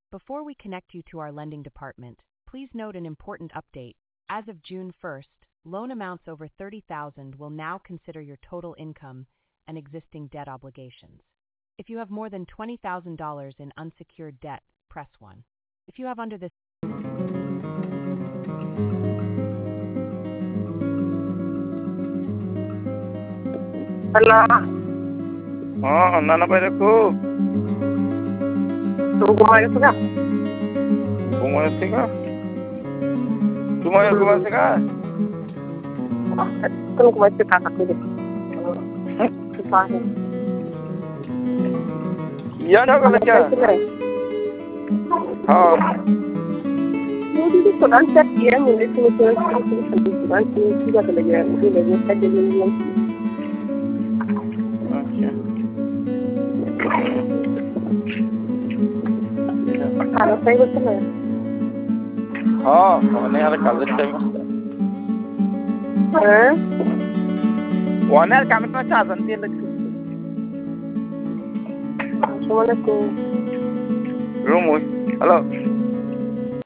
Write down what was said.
Before we connect you to our lending department, please note an important update. As of June 1st, loan amounts over $30,000 will now consider your total income and existing debt obligations. If you have more than $20,000 in unsecured debt, press 1. If you have under this Hello. Nana bayre ko. Tu kumain ka? Kumain ka? Kumain ka? Tu kumain ka kakak ni. Faham. Yan ako na kya? हाँ. मुझे तो पता नहीं क्या है मुझे तो पता नहीं क्या लग रहा है मुझे लग रहा है कि खाना सही बोलते हैं हाँ मैंने यार कॉलेज टाइम हाँ वन यार काम इतना चाहता नहीं है सुमन को रूम हेलो